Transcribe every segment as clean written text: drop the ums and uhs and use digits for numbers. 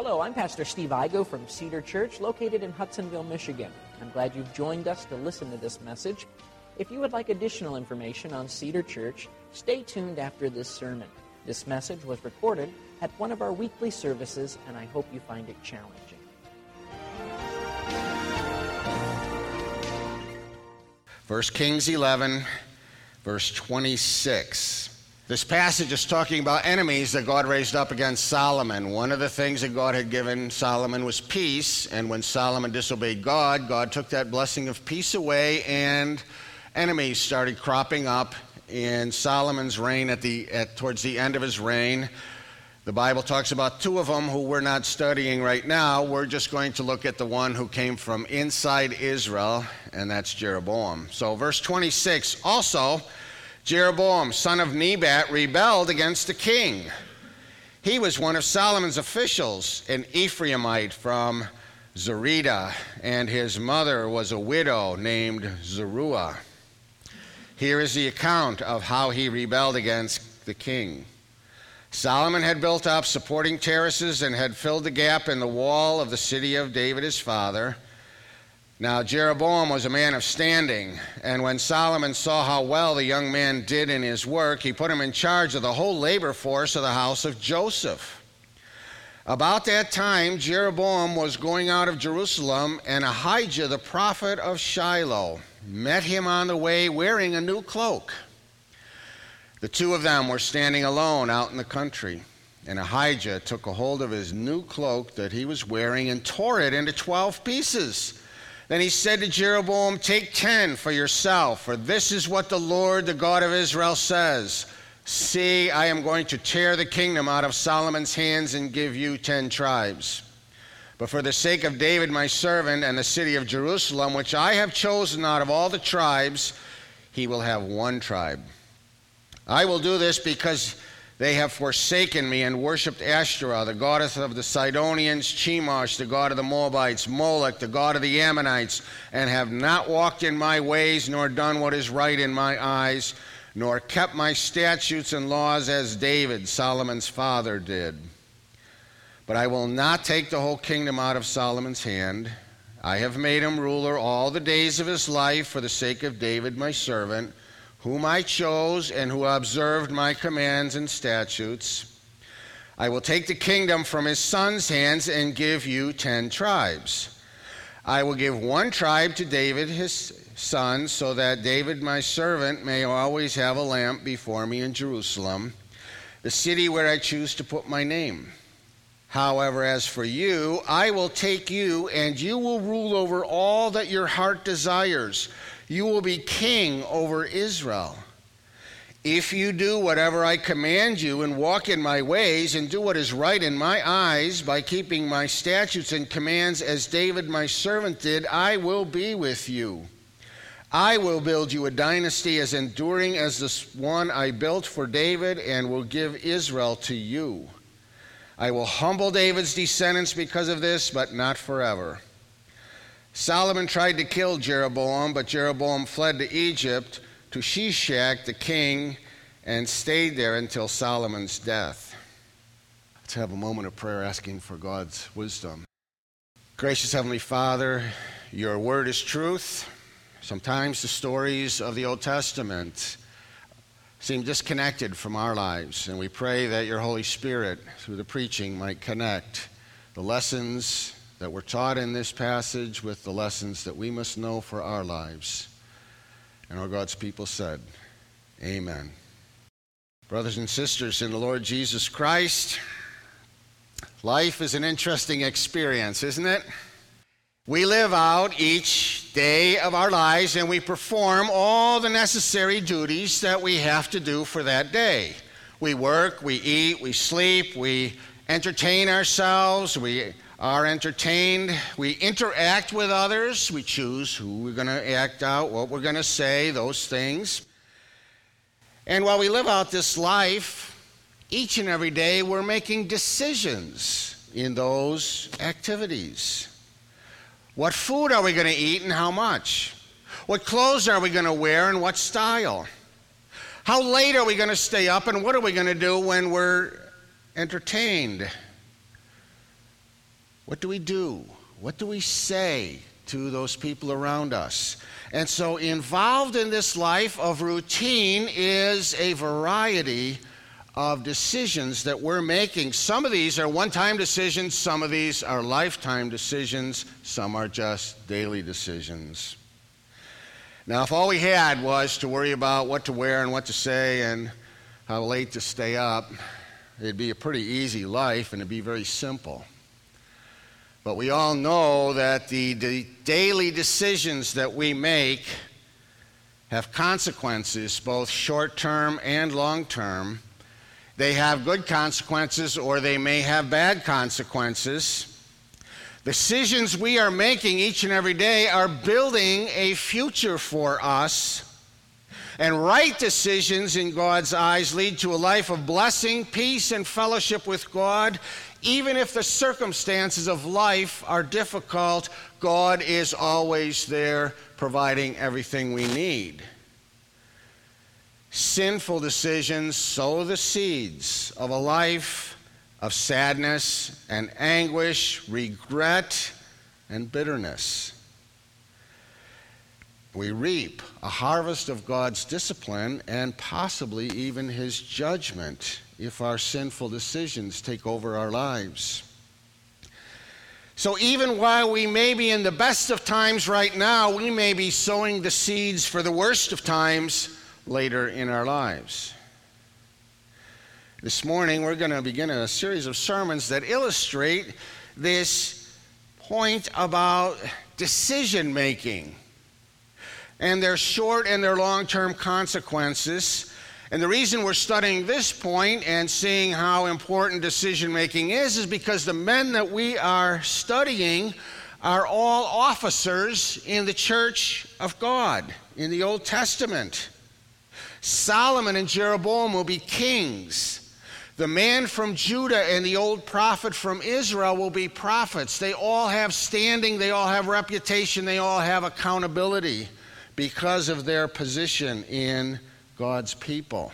Hello, I'm Pastor Steve Igo from Cedar Church, located in Hudsonville, Michigan. I'm glad you've joined us to listen to this message. If you would like additional information on Cedar Church, stay tuned after this sermon. This message was recorded at one of our weekly services, and I hope you find it challenging. 1 Kings 11, verse 26. This passage is talking about enemies that God raised up against Solomon. One of the things that God had given Solomon was peace, and when Solomon disobeyed God, God took that blessing of peace away, and enemies started cropping up in Solomon's reign towards the end of his reign. The Bible talks about two of them who we're not studying right now. We're just going to look at the one who came from inside Israel, and that's Jeroboam. So verse 26, also, Jeroboam, son of Nebat, rebelled against the king. He was one of Solomon's officials, an Ephraimite from Zerida, and his mother was a widow named Zeruiah. Here is the account of how he rebelled against the king. Solomon had built up supporting terraces and had filled the gap in the wall of the city of David his father. Now Jeroboam was a man of standing, and when Solomon saw how well the young man did in his work, he put him in charge of the whole labor force of the house of Joseph. About that time, Jeroboam was going out of Jerusalem, and Ahijah, the prophet of Shiloh, met him on the way wearing a new cloak. The two of them were standing alone out in the country, and Ahijah took a hold of his new cloak that he was wearing and tore it into 12 pieces. Then he said to Jeroboam, "Take 10 for yourself, for this is what the Lord, the God of Israel, says. See, I am going to tear the kingdom out of Solomon's hands and give you 10 tribes. But for the sake of David my servant and the city of Jerusalem, which I have chosen out of all the tribes, he will have 1 tribe. I will do this because they have forsaken me and worshipped Ashtoreth, the goddess of the Sidonians, Chemosh, the god of the Moabites, Molech, the god of the Ammonites, and have not walked in my ways, nor done what is right in my eyes, nor kept my statutes and laws as David, Solomon's father, did. But I will not take the whole kingdom out of Solomon's hand. I have made him ruler all the days of his life for the sake of David my servant, whom I chose and who observed my commands and statutes. I will take the kingdom from his son's hands and give you 10 tribes. I will give 1 tribe to David his son, so that David my servant may always have a lamp before me in Jerusalem, the city where I choose to put my name. However, as for you, I will take you, and you will rule over all that your heart desires. You will be king over Israel. If you do whatever I command you and walk in my ways and do what is right in my eyes by keeping my statutes and commands as David my servant did, I will be with you. I will build you a dynasty as enduring as the one I built for David, and will give Israel to you. I will humble David's descendants because of this, but not forever." Solomon tried to kill Jeroboam, but Jeroboam fled to Egypt, to Shishak the king, and stayed there until Solomon's death. Let's have a moment of prayer asking for God's wisdom. Gracious Heavenly Father, your word is truth. Sometimes the stories of the Old Testament seem disconnected from our lives, and we pray that your Holy Spirit, through the preaching, might connect the lessons that were taught in this passage with the lessons that we must know for our lives. And all God's people said, amen. Brothers and sisters in the Lord Jesus Christ, life is an interesting experience, isn't it? We live out each day of our lives, and we perform all the necessary duties that we have to do for that day. We work, we eat, we sleep, we entertain ourselves, we are entertained, we interact with others, we choose who we're going to act out, what we're going to say, those things. And while we live out this life, each and every day we're making decisions in those activities. What food are we going to eat and how much? What clothes are we going to wear and what style? How late are we going to stay up, and what are we going to do when we're entertained? What do we do? What do we say to those people around us? And so involved in this life of routine is a variety of decisions that we're making. Some of these are one-time decisions, some of these are lifetime decisions, some are just daily decisions. Now, if all we had was to worry about what to wear and what to say and how late to stay up, it'd be a pretty easy life and it'd be very simple. But we all know that the daily decisions that we make have consequences, both short-term and long-term. They have good consequences or they may have bad consequences. Decisions we are making each and every day are building a future for us. And right decisions in God's eyes lead to a life of blessing, peace, and fellowship with God. Even if the circumstances of life are difficult, God is always there providing everything we need. Sinful decisions sow the seeds of a life of sadness and anguish, regret and bitterness. We reap a harvest of God's discipline and possibly even his judgment if our sinful decisions take over our lives. So even while we may be in the best of times right now, we may be sowing the seeds for the worst of times later in our lives. This morning we're going to begin a series of sermons that illustrate this point about decision making and their short and their long-term consequences. And the reason we're studying this point and seeing how important decision making is because the men that we are studying are all officers in the church of God in the Old Testament. Solomon and Jeroboam will be kings. The man from Judah and the old prophet from Israel will be prophets. They all have standing, they all have reputation, they all have accountability because of their position in God's people.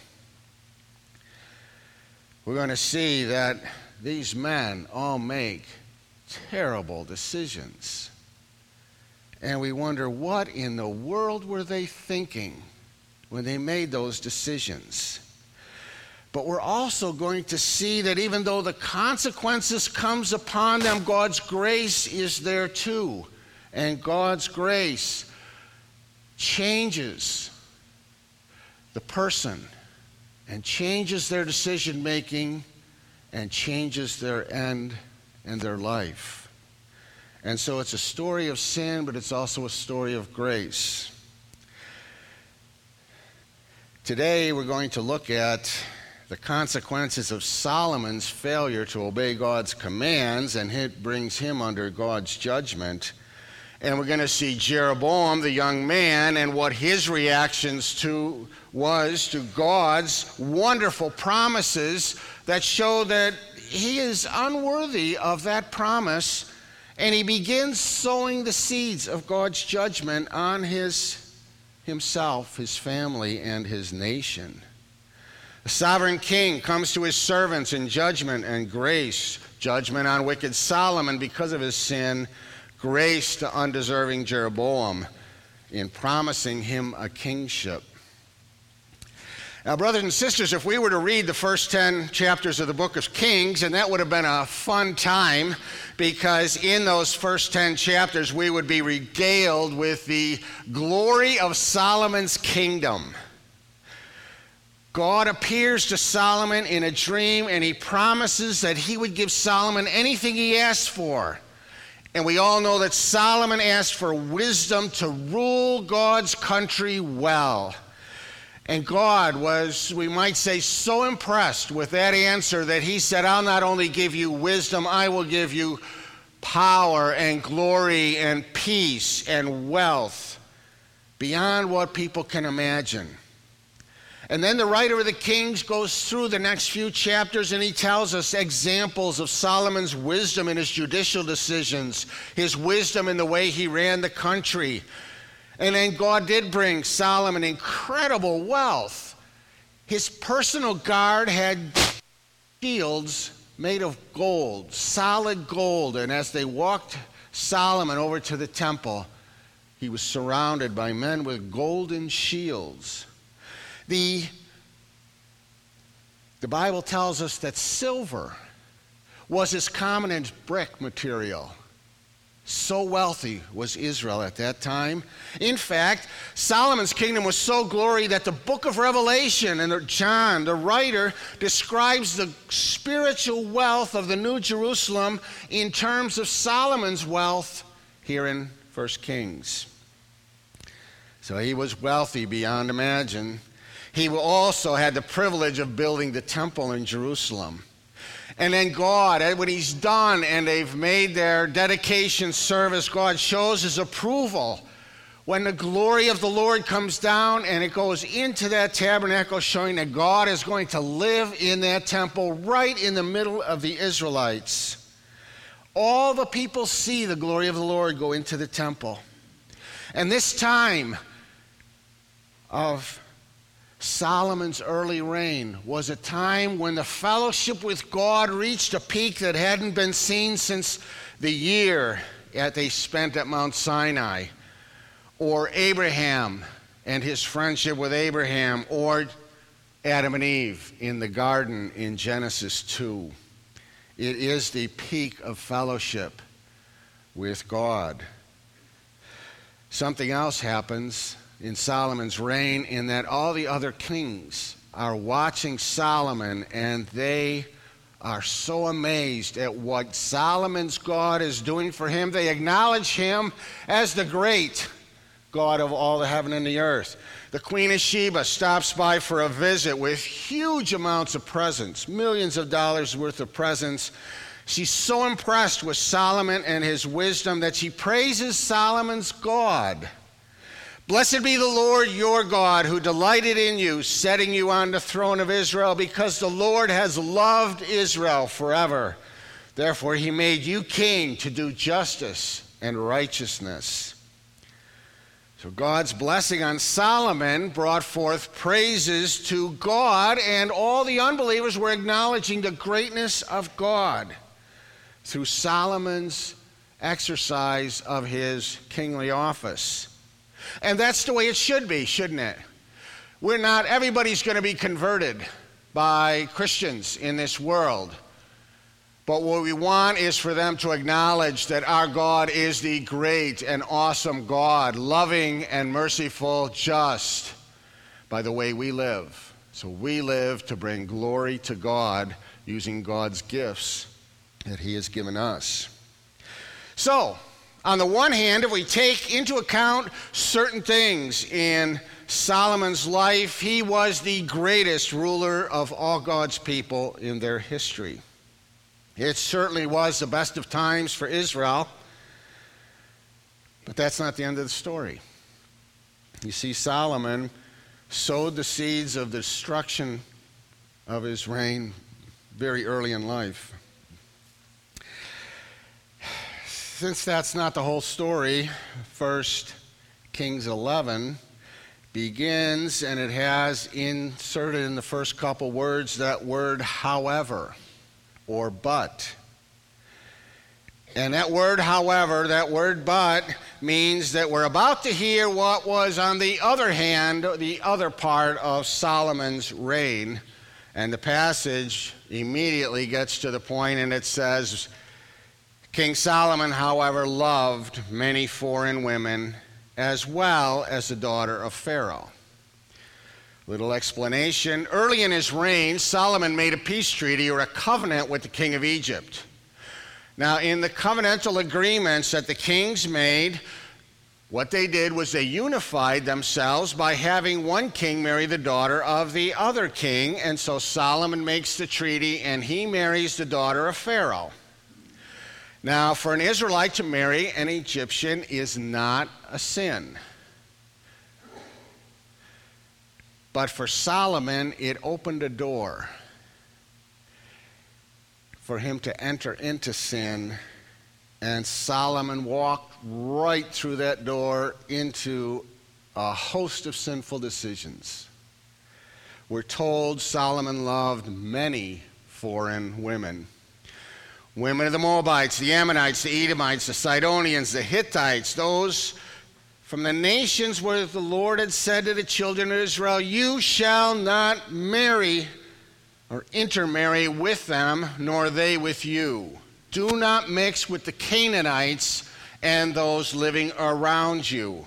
We're going to see that these men all make terrible decisions. And we wonder, what in the world were they thinking when they made those decisions? But we're also going to see that even though the consequences comes upon them, God's grace is there too. And God's grace changes the person and changes their decision making and changes their end and their life. And so it's a story of sin, but it's also a story of grace. Today we're going to look at the consequences of Solomon's failure to obey God's commands, and it brings him under God's judgment. And we're going to see Jeroboam, the young man, and what his reactions to God's wonderful promises that show that he is unworthy of that promise, and he begins sowing the seeds of God's judgment on himself, his family, and his nation. The sovereign king comes to his servants in judgment and grace, judgment on wicked Solomon because of his sin, grace to undeserving Jeroboam in promising him a kingship. Now, brothers and sisters, if we were to read the first 10 chapters of the book of Kings, and that would have been a fun time, because in those first 10 chapters we would be regaled with the glory of Solomon's kingdom. God appears to Solomon in a dream, and he promises that he would give Solomon anything he asked for. And we all know that Solomon asked for wisdom to rule God's country well. And God was, we might say, so impressed with that answer that he said, I'll not only give you wisdom, I will give you power and glory and peace and wealth beyond what people can imagine. And then the writer of the Kings goes through the next few chapters and he tells us examples of Solomon's wisdom in his judicial decisions, his wisdom in the way he ran the country. And then God did bring Solomon incredible wealth. His personal guard had shields made of gold, solid gold. And as they walked Solomon over to the temple, he was surrounded by men with golden shields. The Bible tells us that silver was as common as brick material. So wealthy was Israel at that time. In fact, Solomon's kingdom was so glorious that the book of Revelation and John, the writer, describes the spiritual wealth of the New Jerusalem in terms of Solomon's wealth here in 1 Kings. So he was wealthy beyond imagine. He also had the privilege of building the temple in Jerusalem. And then God, when he's done and they've made their dedication service, God shows his approval when the glory of the Lord comes down and it goes into that tabernacle, showing that God is going to live in that temple right in the middle of the Israelites. All the people see the glory of the Lord go into the temple. And this time of Solomon's early reign was a time when the fellowship with God reached a peak that hadn't been seen since the year that they spent at Mount Sinai, or Abraham and his friendship with Abraham, or Adam and Eve in the garden in Genesis 2. It is the peak of fellowship with God. Something else happens in Solomon's reign, in that all the other kings are watching Solomon, and they are so amazed at what Solomon's God is doing for him. They acknowledge him as the great God of all the heaven and the earth. The Queen of Sheba stops by for a visit with huge amounts of presents, millions of dollars worth of presents. She's so impressed with Solomon and his wisdom that she praises Solomon's God. Blessed be the Lord your God, who delighted in you, setting you on the throne of Israel, because the Lord has loved Israel forever. Therefore he made you king to do justice and righteousness. So God's blessing on Solomon brought forth praises to God, and all the unbelievers were acknowledging the greatness of God through Solomon's exercise of his kingly office. And that's the way it should be, shouldn't it? Everybody's going to be converted by Christians in this world. But what we want is for them to acknowledge that our God is the great and awesome God, loving and merciful, just by the way we live. So we live to bring glory to God using God's gifts that he has given us. So, on the one hand, if we take into account certain things in Solomon's life, he was the greatest ruler of all God's people in their history. It certainly was the best of times for Israel, but that's not the end of the story. You see, Solomon sowed the seeds of the destruction of his reign very early in life. Since that's not the whole story, 1 Kings 11 begins, and it has inserted in the first couple words that word however, or but. And that word however, that word but, means that we're about to hear what was, on the other hand, the other part of Solomon's reign. And the passage immediately gets to the point, and it says, King Solomon, however, loved many foreign women, as well as the daughter of Pharaoh. Little explanation. Early in his reign, Solomon made a peace treaty or a covenant with the king of Egypt. Now, in the covenantal agreements that the kings made, what they did was they unified themselves by having one king marry the daughter of the other king. And so Solomon makes the treaty, and he marries the daughter of Pharaoh. Now, for an Israelite to marry an Egyptian is not a sin. But for Solomon, it opened a door for him to enter into sin, and Solomon walked right through that door into a host of sinful decisions. We're told Solomon loved many foreign women. Women of the Moabites, the Ammonites, the Edomites, the Sidonians, the Hittites, those from the nations where the Lord had said to the children of Israel, you shall not marry or intermarry with them, nor they with you. Do not mix with the Canaanites and those living around you.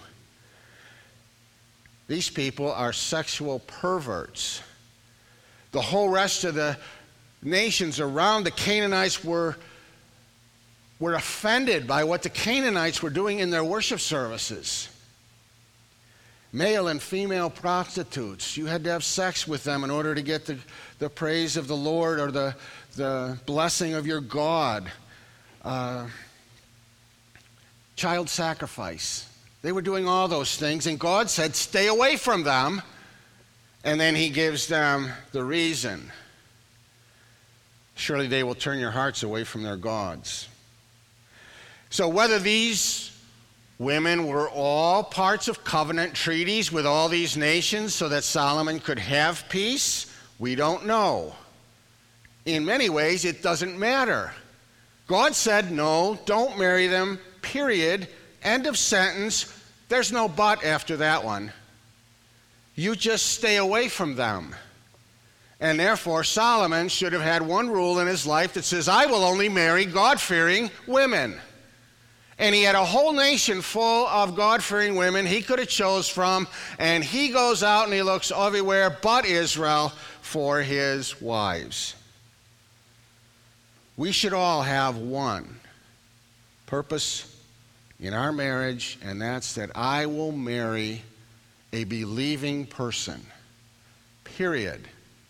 These people are sexual perverts. The whole rest of the nations around the Canaanites were offended by what the Canaanites were doing in their worship services. Male and female prostitutes. You had to have sex with them in order to get the praise of the Lord or the blessing of your God. Child sacrifice. They were doing all those things, and God said, stay away from them. And then he gives them the reason. Surely they will turn your hearts away from their gods. So whether these women were all parts of covenant treaties with all these nations so that Solomon could have peace, we don't know. In many ways, it doesn't matter. God said, no, don't marry them, period. End of sentence. There's no but after that one. You just stay away from them. And therefore, Solomon should have had one rule in his life that says, I will only marry God-fearing women. And he had a whole nation full of God-fearing women he could have chose from, and he goes out and he looks everywhere but Israel for his wives. We should all have one purpose in our marriage, and that's that I will marry a believing person, period.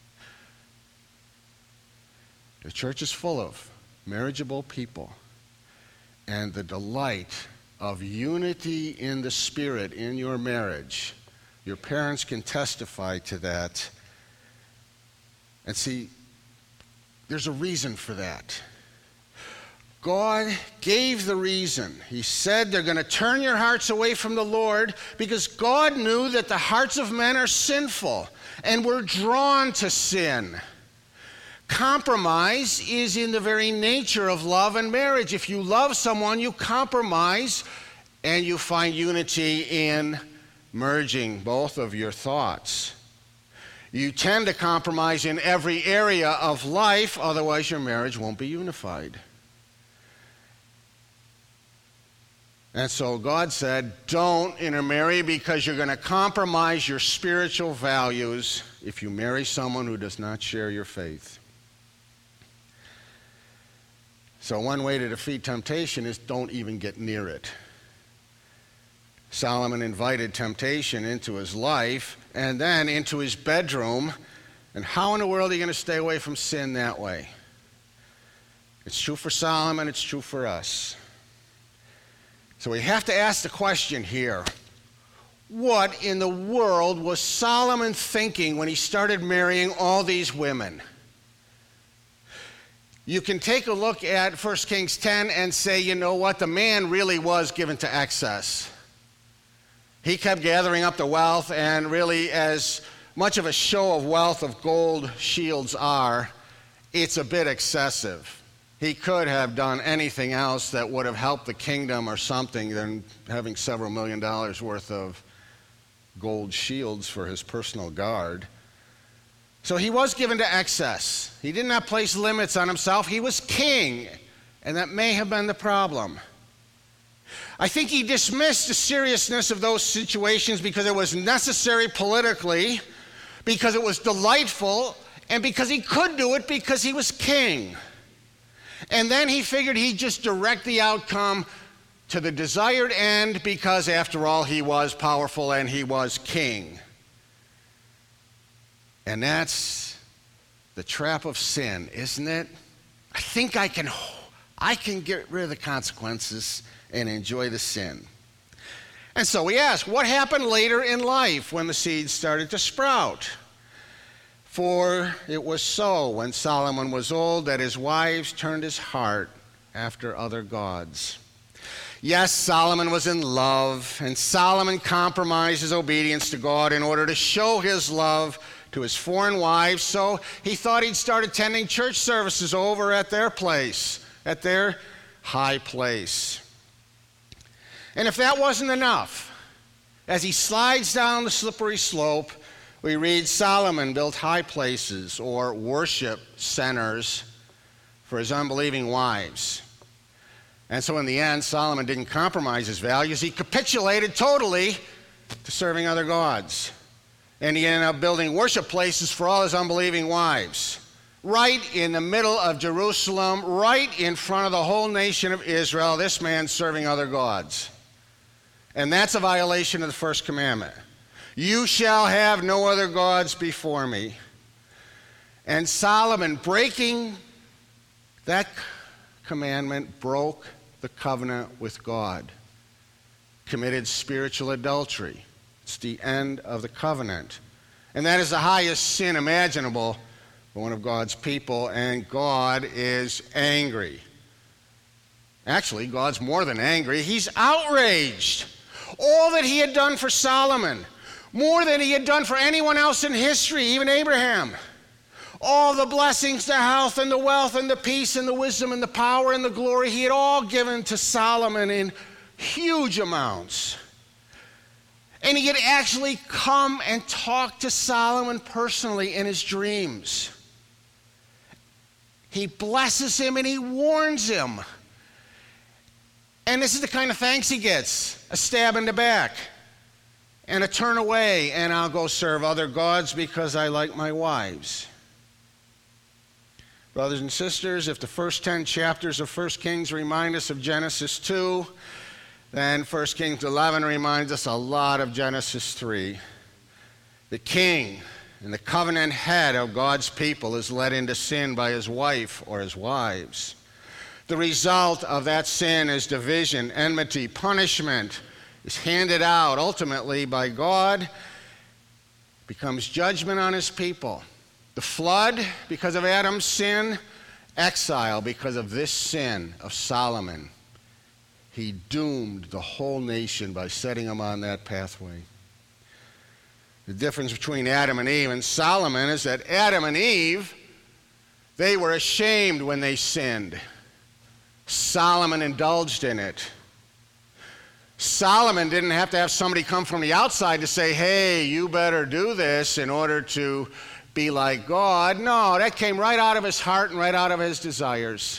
The church is full of marriageable people. And the delight of unity in the Spirit in your marriage, your parents can testify to that. And see, there's a reason for that. God gave the reason. He said they're going to turn your hearts away from the Lord because God knew that the hearts of men are sinful and we're drawn to sin. Compromise is in the very nature of love and marriage. If you love someone, you compromise and you find unity in merging both of your thoughts. You tend to compromise in every area of life, otherwise your marriage won't be unified. And so God said, don't intermarry because you're going to compromise your spiritual values if you marry someone who does not share your faith. So one way to defeat temptation is don't even get near it. Solomon invited temptation into his life and then into his bedroom. And how in the world are you going to stay away from sin that way? It's true for Solomon, it's true for us. So we have to ask the question here, what in the world was Solomon thinking when he started marrying all these women? You can take a look at 1 Kings 10 and say, you know what, the man really was given to excess. He kept gathering up the wealth, and really as much of a show of wealth of gold shields are, it's a bit excessive. He could have done anything else that would have helped the kingdom or something than having several $1 million worth of gold shields for his personal guard. So he was given to excess. He did not place limits on himself. He was king, and that may have been the problem. I think he dismissed the seriousness of those situations because it was necessary politically, because it was delightful, and because he could do it because he was king. And then he figured he'd just direct the outcome to the desired end because, after all, he was powerful and he was king. And that's the trap of sin, isn't it? I think I can get rid of the consequences and enjoy the sin. And so we ask, what happened later in life when the seeds started to sprout? For it was so when Solomon was old that his wives turned his heart after other gods. Yes, Solomon was in love, and Solomon compromised his obedience to God in order to show his love to his foreign wives, so he thought he'd start attending church services over at their place. at their high place. And if that wasn't enough, as he slides down the slippery slope, we read Solomon built high places or worship centers for his unbelieving wives. And so in the end, Solomon didn't compromise his values. He capitulated totally to serving other gods. And he ended up building worship places for all his unbelieving wives. Right in the middle of Jerusalem, right in front of the whole nation of Israel, this man's serving other gods. And that's a violation of the first commandment. You shall have no other gods before me. And Solomon, breaking that commandment, broke the covenant with God, committed spiritual adultery. It's the end of the covenant. And that is the highest sin imaginable for one of God's people, and God is angry. Actually, God's more than angry. He's outraged. All that he had done for Solomon, more than he had done for anyone else in history, even Abraham. All the blessings, the health and the wealth and the peace and the wisdom and the power and the glory, he had all given to Solomon in huge amounts. And he had actually come and talked to Solomon personally in his dreams. He blesses him and he warns him. And this is the kind of thanks he gets: a stab in the back and a turn away, and I'll go serve other gods because I like my wives. Brothers and sisters, if the first 10 chapters of 1 Kings remind us of Genesis 2, then 1 Kings 11 reminds us a lot of Genesis 3. The king and the covenant head of God's people is led into sin by his wife or his wives. The result of that sin is division, enmity, punishment is handed out ultimately by God, becomes judgment on his people. The flood because of Adam's sin, exile because of this sin of Solomon. He doomed the whole nation by setting them on that pathway. The difference between Adam and Eve and Solomon is that Adam and Eve, they were ashamed when they sinned. Solomon indulged in it. Solomon didn't have to have somebody come from the outside to say, hey, you better do this in order to be like God. No, that came right out of his heart and right out of his desires.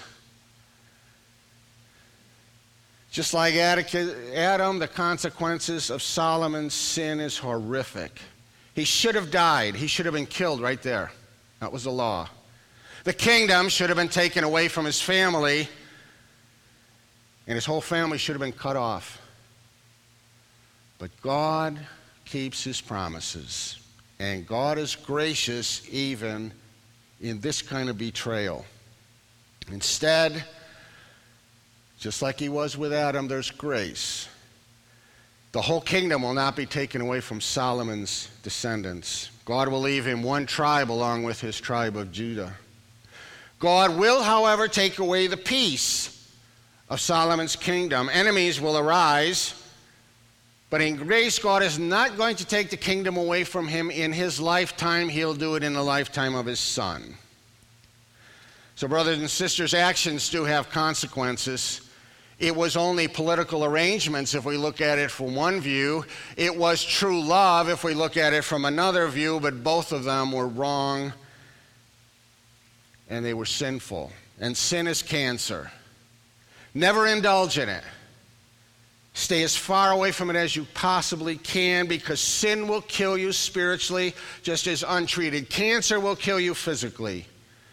Just like Adam, the consequences of Solomon's sin is horrific. He should have died. He should have been killed right there. That was the law. The kingdom should have been taken away from his family, and his whole family should have been cut off. But God keeps his promises, and God is gracious even in this kind of betrayal. Instead, just like he was with Adam, there's grace. The whole kingdom will not be taken away from Solomon's descendants. God will leave him one tribe along with his tribe of Judah. God will, however, take away the peace of Solomon's kingdom. Enemies will arise, but in grace, God is not going to take the kingdom away from him in his lifetime. He'll do it in the lifetime of his son. So, brothers and sisters, actions do have consequences. It was only political arrangements if we look at it from one view. It was true love if we look at it from another view, but both of them were wrong and they were sinful. And sin is cancer. Never indulge in it. Stay as far away from it as you possibly can, because sin will kill you spiritually just as untreated cancer will kill you physically.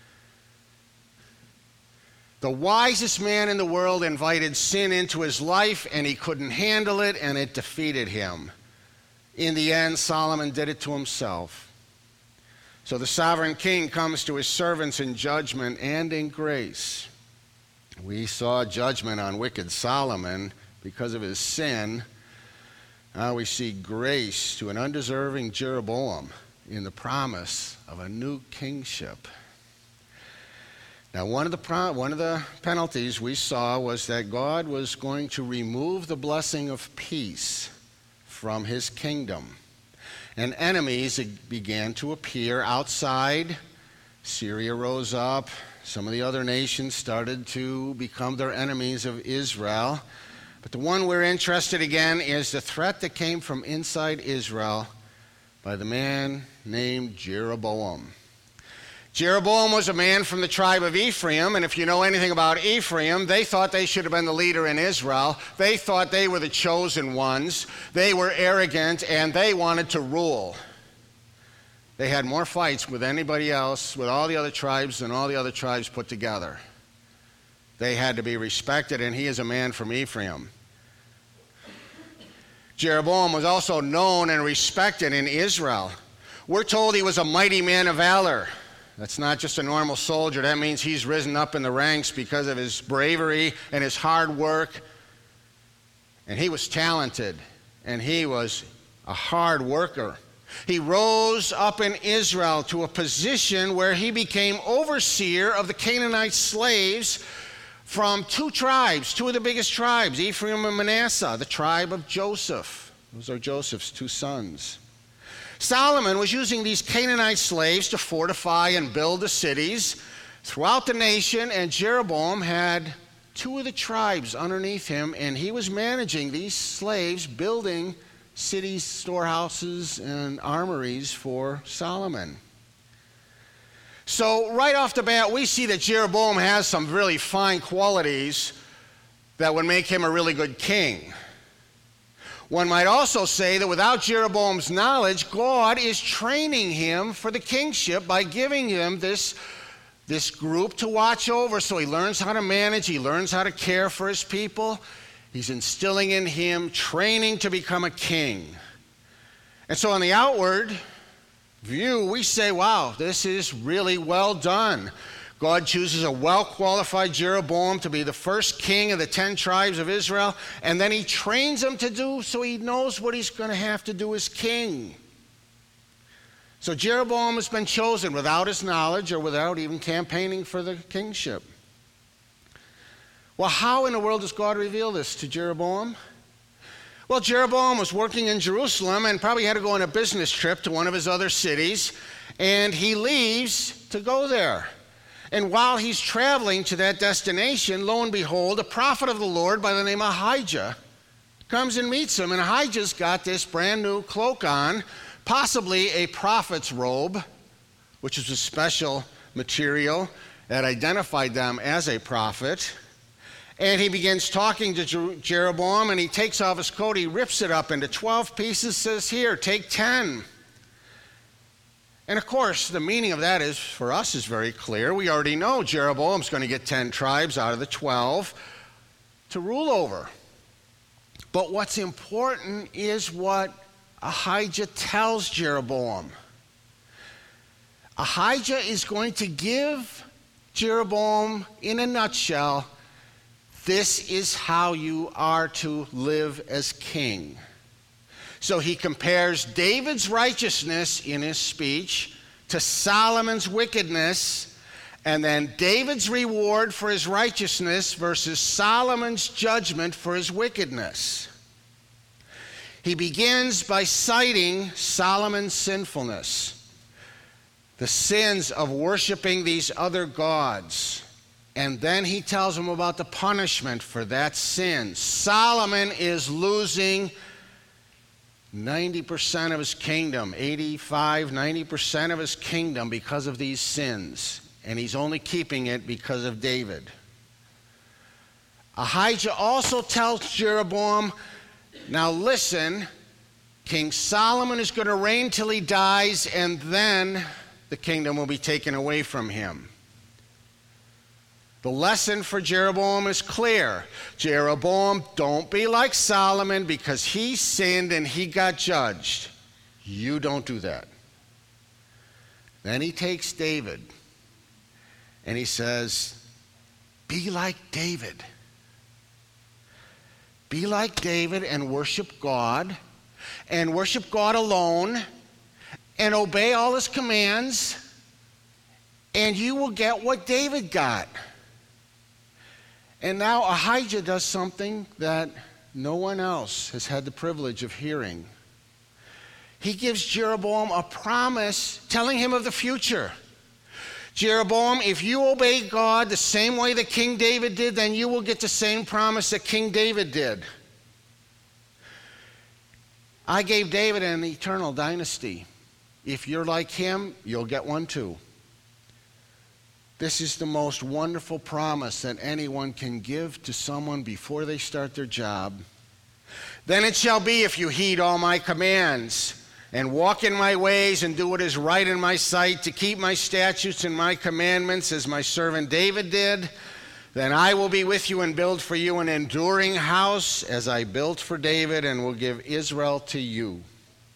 The wisest man in the world invited sin into his life, and he couldn't handle it, and it defeated him. In the end, Solomon did it to himself. So the sovereign king comes to his servants in judgment and in grace. We saw judgment on wicked Solomon because of his sin. Now we see grace to an undeserving Jeroboam in the promise of a new kingship. Now, one of the penalties we saw was that God was going to remove the blessing of peace from his kingdom. And enemies began to appear outside Syria rose up. Some of the other nations started to become their enemies of Israel. But the one we're interested again is the threat that came from inside Israel by the man named Jeroboam. Jeroboam was a man from the tribe of Ephraim, and if you know anything about Ephraim, they thought they should have been the leader in Israel. They thought they were the chosen ones. They were arrogant, and they wanted to rule. They had more fights with anybody else, with all the other tribes, than all the other tribes put together. They had to be respected, and he is a man from Ephraim. Jeroboam was also known and respected in Israel. We're told he was a mighty man of valor. That's not just a normal soldier. That means he's risen up in the ranks because of his bravery and his hard work. And he was talented, and he was a hard worker. He rose up in Israel to a position where he became overseer of the Canaanite slaves from two tribes, two of the biggest tribes, Ephraim and Manasseh, the tribe of Joseph. Those are Joseph's two sons. Solomon was using these Canaanite slaves to fortify and build the cities throughout the nation, and Jeroboam had two of the tribes underneath him, and he was managing these slaves, building cities, storehouses, and armories for Solomon. So right off the bat, we see that Jeroboam has some really fine qualities that would make him a really good king. One might also say that without Jeroboam's knowledge, God is training him for the kingship by giving him this group to watch over. So he learns how to manage, he learns how to care for his people. He's instilling in him training to become a king. And so on the outward view, we say, wow, this is really well done. God chooses a well-qualified Jeroboam to be the first king of the 10 tribes of Israel, and then he trains him to do so he knows what he's going to have to do as king. So Jeroboam has been chosen without his knowledge or without even campaigning for the kingship. Well, how in the world does God reveal this to Jeroboam? Well, Jeroboam was working in Jerusalem and probably had to go on a business trip to one of his other cities, and he leaves to go there. And while he's traveling to that destination, lo and behold, a prophet of the Lord by the name of Ahijah comes and meets him. And Ahijah's got this brand new cloak on, possibly a prophet's robe, which is a special material that identified them as a prophet. And he begins talking to Jeroboam, and he takes off his coat, he rips it up into 12 pieces, says, here, take 10. And of course, the meaning of that is, for us, is very clear. We already know Jeroboam's going to get 10 tribes out of the 12 to rule over. But what's important is what Ahijah tells Jeroboam. Ahijah is going to give Jeroboam, in a nutshell, this is how you are to live as king. So he compares David's righteousness in his speech to Solomon's wickedness, and then David's reward for his righteousness versus Solomon's judgment for his wickedness. He begins by citing Solomon's sinfulness, the sins of worshiping these other gods. And then he tells him about the punishment for that sin. Solomon is losing 90% of his kingdom, 90% of his kingdom because of these sins. And he's only keeping it because of David. Ahijah also tells Jeroboam, now listen, King Solomon is going to reign till he dies, and then the kingdom will be taken away from him. The lesson for Jeroboam is clear. Jeroboam, don't be like Solomon because he sinned and he got judged. You don't do that. Then he takes David and he says, be like David. Be like David and worship God alone, and obey all his commands, and you will get what David got. And now Ahijah does something that no one else has had the privilege of hearing. He gives Jeroboam a promise telling him of the future. Jeroboam, if you obey God the same way that King David did, then you will get the same promise that King David did. I gave David an eternal dynasty. If you're like him, you'll get one too. This is the most wonderful promise that anyone can give to someone before they start their job. Then it shall be, if you heed all my commands and walk in my ways and do what is right in my sight, to keep my statutes and my commandments as my servant David did, then I will be with you and build for you an enduring house as I built for David, and will give Israel to you.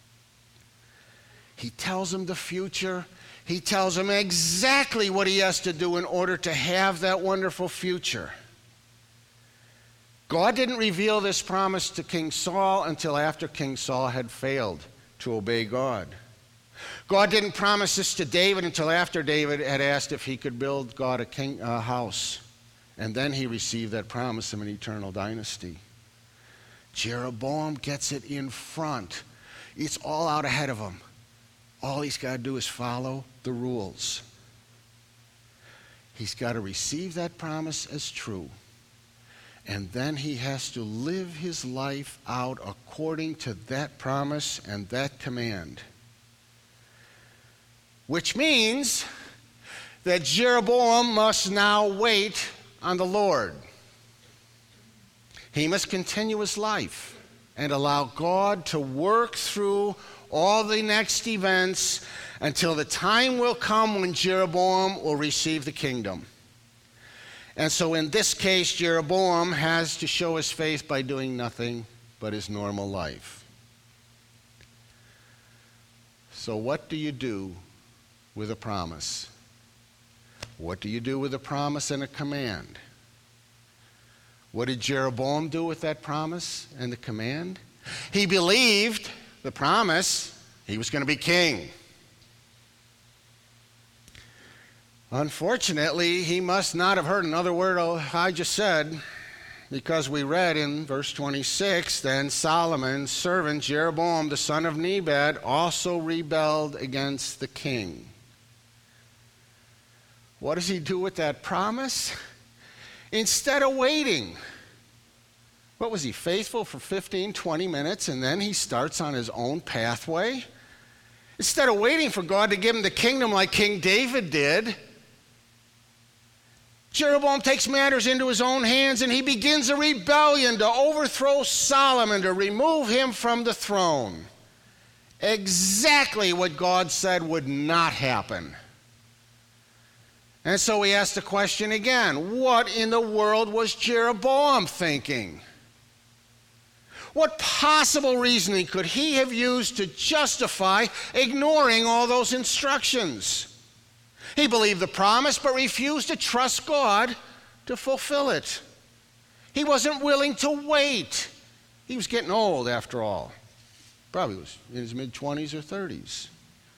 He tells him the future. He tells him exactly what he has to do in order to have that wonderful future. God didn't reveal this promise to King Saul until after King Saul had failed to obey God. God didn't promise this to David until after David had asked if he could build God a house. And then he received that promise of an eternal dynasty. Jeroboam gets it in front. It's all out ahead of him. All he's got to do is follow the rules. He's got to receive that promise as true. And then he has to live his life out according to that promise and that command. Which means that Jeroboam must now wait on the Lord. He must continue his life and allow God to work through all the next events until the time will come when Jeroboam will receive the kingdom. And so in this case, Jeroboam has to show his faith by doing nothing but his normal life. So what do you do with a promise? What do you do with a promise and a command? What did Jeroboam do with that promise and the command? He believed the promise. He was going to be king. Unfortunately, he must not have heard another word I just said, because we read in verse 26, then Solomon's servant Jeroboam, the son of Nebat, also rebelled against the king. What does he do with that promise? Instead of waiting, what was he, faithful for 15, 20 minutes, and then he starts on his own pathway? Instead of waiting for God to give him the kingdom like King David did, Jeroboam takes matters into his own hands, and he begins a rebellion to overthrow Solomon, to remove him from the throne. Exactly what God said would not happen. And so we ask the question again, what in the world was Jeroboam thinking? What possible reasoning could he have used to justify ignoring all those instructions? He believed the promise, but refused to trust God to fulfill it. He wasn't willing to wait. He was getting old, after all. Probably was in his mid-20s or 30s.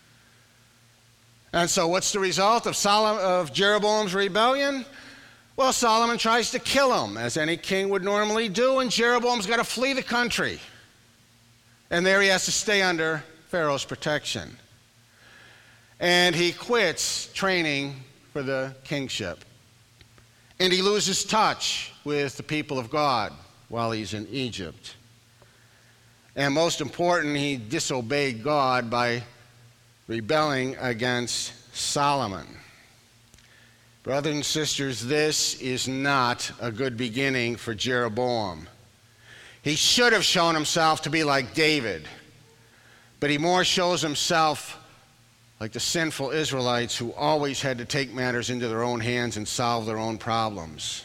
And so what's the result of Jeroboam's rebellion? Well, Solomon tries to kill him, as any king would normally do, and Jeroboam's got to flee the country. And there he has to stay under Pharaoh's protection. And he quits training for the kingship. And he loses touch with the people of God while he's in Egypt. And most important, he disobeyed God by rebelling against Solomon. Brothers and sisters, this is not a good beginning for Jeroboam. He should have shown himself to be like David, but he more shows himself like the sinful Israelites who always had to take matters into their own hands and solve their own problems.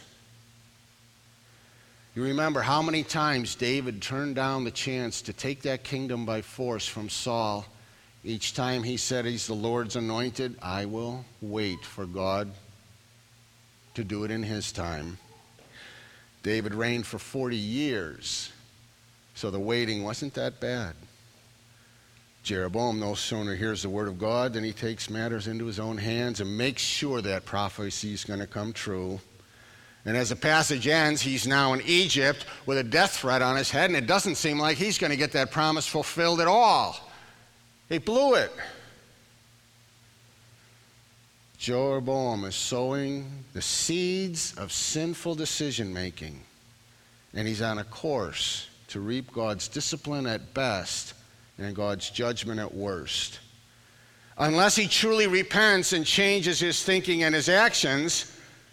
You remember how many times David turned down the chance to take that kingdom by force from Saul. Each time he said he's the Lord's anointed, I will wait for God to do it in his time. David reigned for 40 years, so the waiting wasn't that bad. Jeroboam no sooner hears the word of God than he takes matters into his own hands and makes sure that prophecy is going to come true. And as the passage ends, he's now in Egypt with a death threat on his head, and it doesn't seem like he's going to get that promise fulfilled at all. He blew it. Jeroboam is sowing the seeds of sinful decision-making, and he's on a course to reap God's discipline at best and God's judgment at worst. Unless he truly repents and changes his thinking and his actions,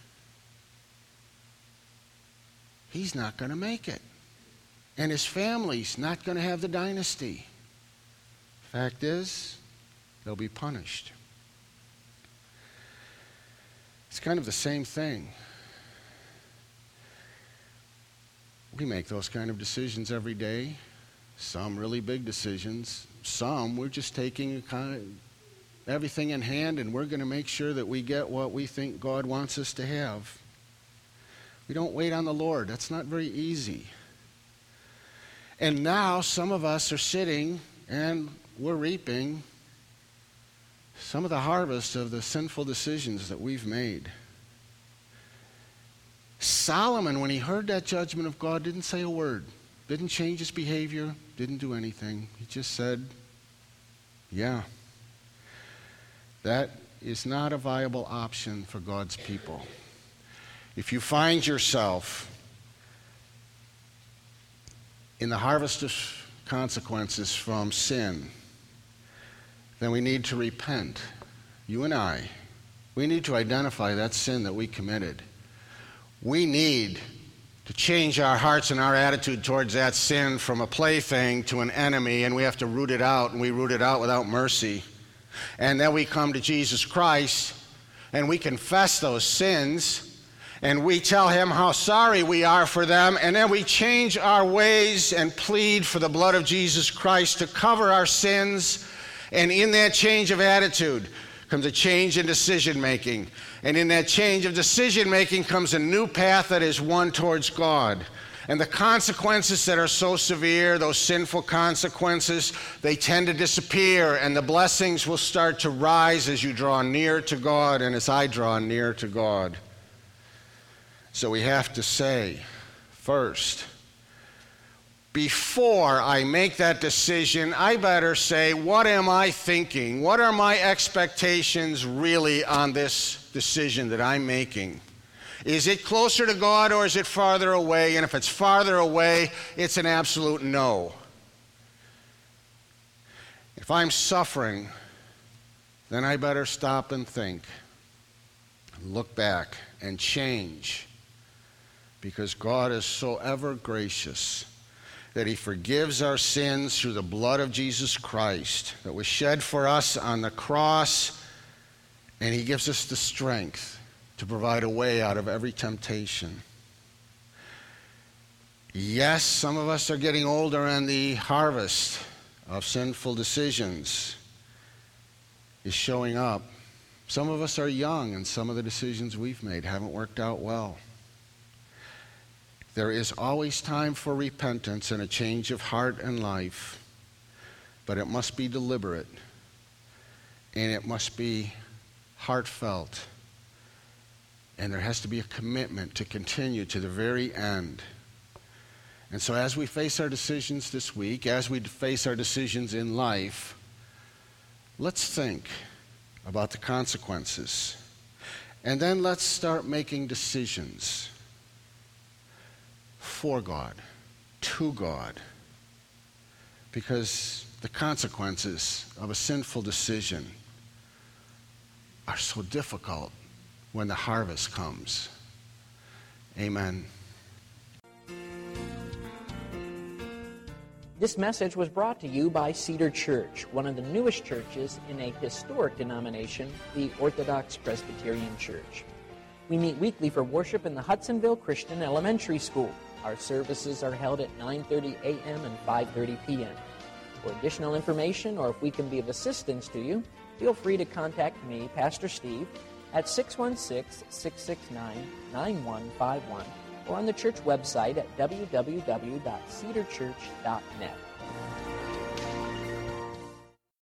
he's not going to make it. And his family's not going to have the dynasty. Fact is, they'll be punished. It's kind of the same thing. We make those kind of decisions every day. Some really big decisions. Some we're just taking everything in hand, and we're going to make sure that we get what we think God wants us to have. We don't wait on the Lord. That's not very easy. And now some of us are sitting and we're reaping some of the harvest of the sinful decisions that we've made. Solomon, when he heard that judgment of God, didn't say a word, didn't change his behavior, didn't do anything. He just said, yeah, that is not a viable option for God's people. If you find yourself in the harvest of consequences from sin, then we need to repent. You and I, we need to identify that sin that we committed. We need to change our hearts and our attitude towards that sin from a plaything to an enemy, and we have to root it out, and we root it out without mercy. And then we come to Jesus Christ, and we confess those sins, and we tell him how sorry we are for them, and then we change our ways and plead for the blood of Jesus Christ to cover our sins. And in that change of attitude comes a change in decision-making. And in that change of decision-making comes a new path that is one towards God. And the consequences that are so severe, those sinful consequences, they tend to disappear, and the blessings will start to rise as you draw near to God and as I draw near to God. So we have to say, first, before I make that decision, I better say, what am I thinking? What are my expectations really on this decision that I'm making? Is it closer to God or is it farther away? And if it's farther away, it's an absolute no. If I'm suffering, then I better stop and think, look back and change, because God is so ever gracious that he forgives our sins through the blood of Jesus Christ that was shed for us on the cross, and he gives us the strength to provide a way out of every temptation. Yes, some of us are getting older, and the harvest of sinful decisions is showing up. Some of us are young, and some of the decisions we've made haven't worked out well. There is always time for repentance and a change of heart and life, but it must be deliberate, and it must be heartfelt, and there has to be a commitment to continue to the very end. And so as we face our decisions this week, as we face our decisions in life, let's think about the consequences, and then let's start making decisions for God, to God, because the consequences of a sinful decision are so difficult when the harvest comes. Amen. This message was brought to you by Cedar Church, one of the newest churches in a historic denomination, the Orthodox Presbyterian Church. We meet weekly for worship in the Hudsonville Christian Elementary School. Our services are held at 9:30 a.m. and 5:30 p.m. For additional information, or if we can be of assistance to you, feel free to contact me, Pastor Steve, at 616-669-9151, or on the church website at www.cedarchurch.net.